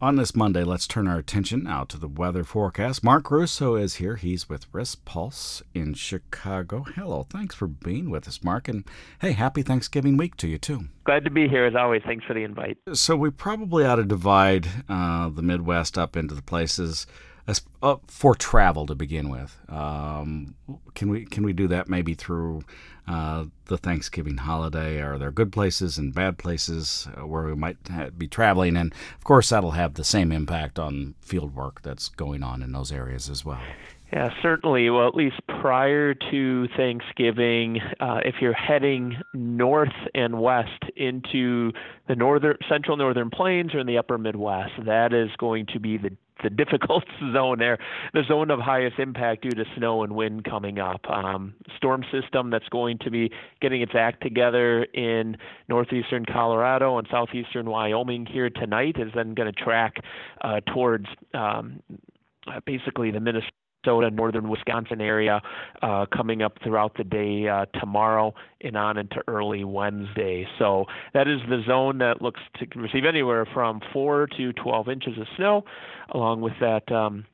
On this Monday, let's turn our attention out to the weather forecast. Mark Russo is here. He's with Risk Pulse in Chicago. Hello. Thanks for being with us, Mark. And hey, happy Thanksgiving week to you, too. Glad to be here, as always. Thanks for the invite. So we probably ought to divide the Midwest up into the places for travel to begin with. Can we do that maybe through the Thanksgiving holiday? Are there good places and bad places where we might be traveling? And, of course, that'll have the same impact on field work that's going on in those areas as well. Yeah, certainly. Well, at least prior to Thanksgiving, if you're heading north and west into the central northern plains or in the upper Midwest, that is going to be the difficult zone there, the zone of highest impact due to snow and wind coming up. Storm system that's going to be getting its act together in northeastern Colorado and southeastern Wyoming here tonight is then going to track towards basically the Minnesota, northern Wisconsin area coming up throughout the day tomorrow and on into early Wednesday. So that is the zone that looks to receive anywhere from 4 to 12 inches of snow, along with that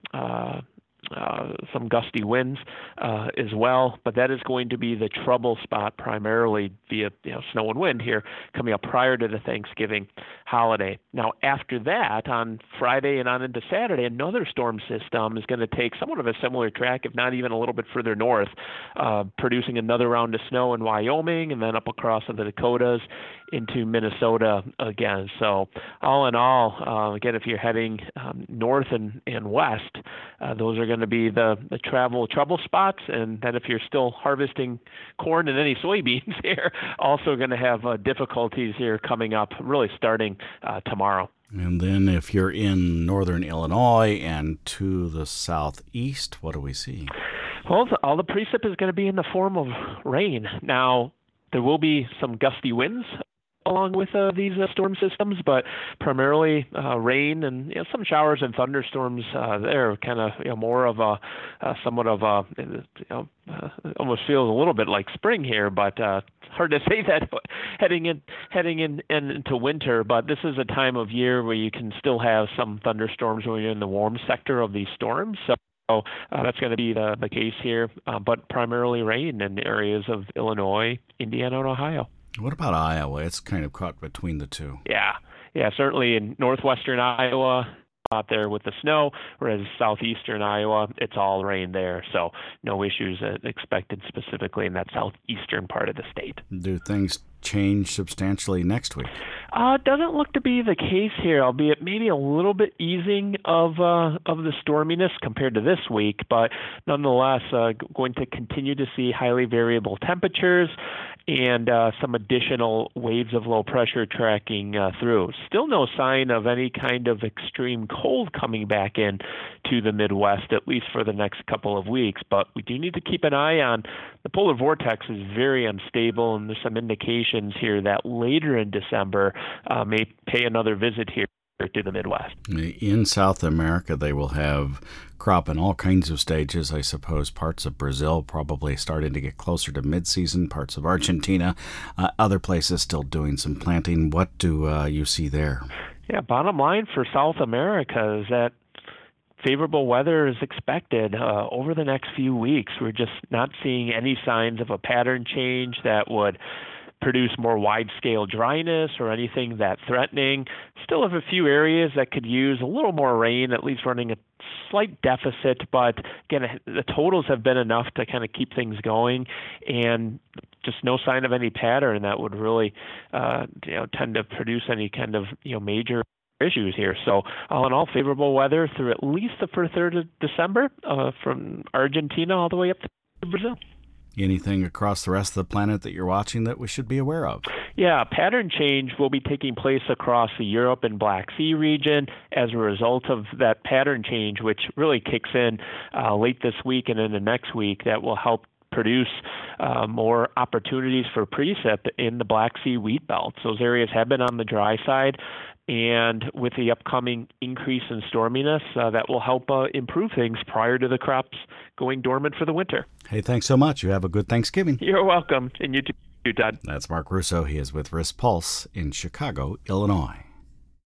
some gusty winds as well. But that is going to be the trouble spot primarily via snow and wind here coming up prior to the Thanksgiving holiday. Now, after that, on Friday and on into Saturday, another storm system is going to take somewhat of a similar track, if not even a little bit further north, producing another round of snow in Wyoming and then up across the Dakotas into Minnesota again. So all in all, again, if you're heading north and west, those are going to be the travel trouble spots. And then if you're still harvesting corn and any soybeans here, also going to have difficulties here coming up, really starting tomorrow. And then if you're in northern Illinois and to the southeast, what do we see? Well, all the precip is going to be in the form of rain. Now, there will be some gusty winds along with these storm systems, but primarily rain and some showers and thunderstorms. They're kind of more of a somewhat of a almost feels a little bit like spring here, but hard to say that heading into winter. But this is a time of year where you can still have some thunderstorms when you're in the warm sector of these storms. So that's going to be the case here, but primarily rain in areas of Illinois, Indiana, and Ohio. What about Iowa? It's kind of caught between the two. Yeah, certainly in northwestern Iowa, out there with the snow, whereas southeastern Iowa, it's all rain there. So no issues expected specifically in that southeastern part of the state. Do things change substantially next week? Doesn't look to be the case here, albeit maybe a little bit easing of the storminess compared to this week, but nonetheless going to continue to see highly variable temperatures and some additional waves of low pressure tracking through. Still no sign of any kind of extreme cold coming back in to the Midwest, at least for the next couple of weeks, but we do need to keep an eye on the polar vortex is very unstable, and there's some indications here that later in December may pay another visit here to the Midwest. In South America, they will have crop in all kinds of stages. I suppose parts of Brazil probably starting to get closer to mid-season, parts of Argentina, other places still doing some planting. What do you see there? Yeah, bottom line for South America is that favorable weather is expected over the next few weeks. We're just not seeing any signs of a pattern change that would produce more wide-scale dryness or anything that threatening. Still have a few areas that could use a little more rain, at least running a slight deficit, but again, the totals have been enough to kind of keep things going, and just no sign of any pattern that would really tend to produce any kind of major issues here. So all in all, favorable weather through at least the first third of December from Argentina all the way up to Brazil. Anything across the rest of the planet that you're watching that we should be aware of? Yeah, pattern change will be taking place across the Europe and Black Sea region as a result of that pattern change, which really kicks in late this week and into next week. That will help produce more opportunities for precip in the Black Sea wheat belts. Those areas have been on the dry side, and with the upcoming increase in storminess, that will help improve things prior to the crops going dormant for the winter. Hey, thanks so much. You have a good Thanksgiving. You're welcome. And you too, Todd. That's Mark Russo. He is with Risk Pulse in Chicago, Illinois.